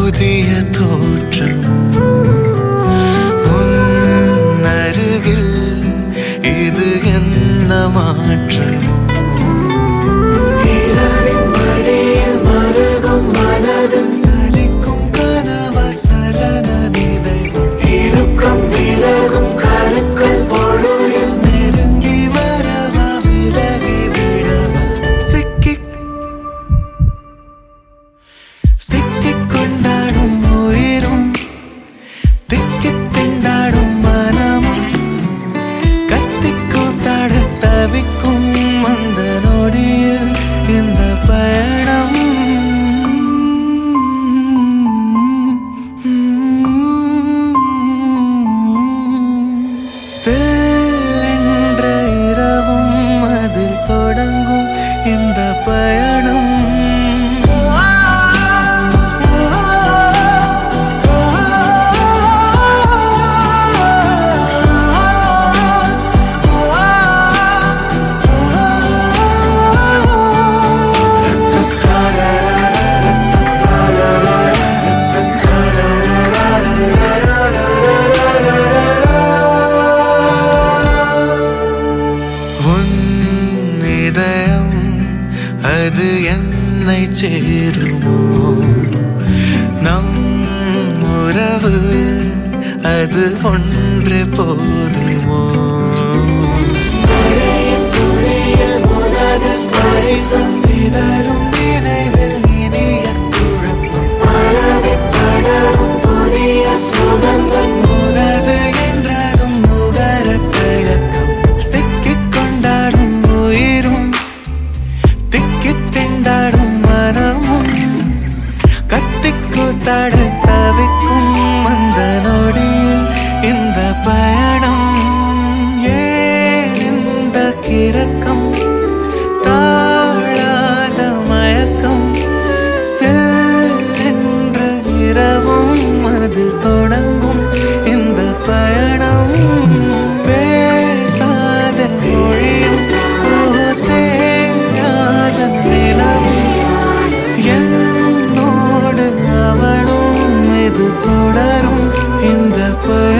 புதிய தோற்றமோ உன்னருகில் இது என்ன மாற்றமோ இரவின் மடியில் மருகும் மனதில் சலிக்கும் கனவா சலன நினைவு இருக்கும் விலகும் கருக்கள் பொழுதில் நெருங்கி வரவா விலகி விடவா சிக்கிக் கொண்டாடும் உயிரும் திக்கித் திண்டாடும் மனமும் கத்திக் கூத்தாட தவிக்கும் அந்த நொடியில் இந்த பயணம் சென்ற இரவும் அதில் தொடங்கும் இந்த பயணம் அது என்னை சேருமோ நம் உறவு அது ஒன்று போதுமோ சிதறும் நினைவில் இனிய குழப்பம் படரும் புதிய சுகங்கள் உனது என்றாலும் நுகர தயக்கம் சிக்கிக் கொண்டாடும் உயிரும் திக்கித் திண்டாடும் மனமும் கத்திக் கூத்தாட தவிக்கும் அந்த நொடியில் இந்த பயணம் ஏன் இந்த கிறக்கம் தாழாத மயக்கம் சென்ற இரவும் அதில் தொடங்கும் இந்த பயணம் பேசாத மொழியும் தேங்காத நிலவும் என்னோடு அவளும் இது தொடரும் இந்த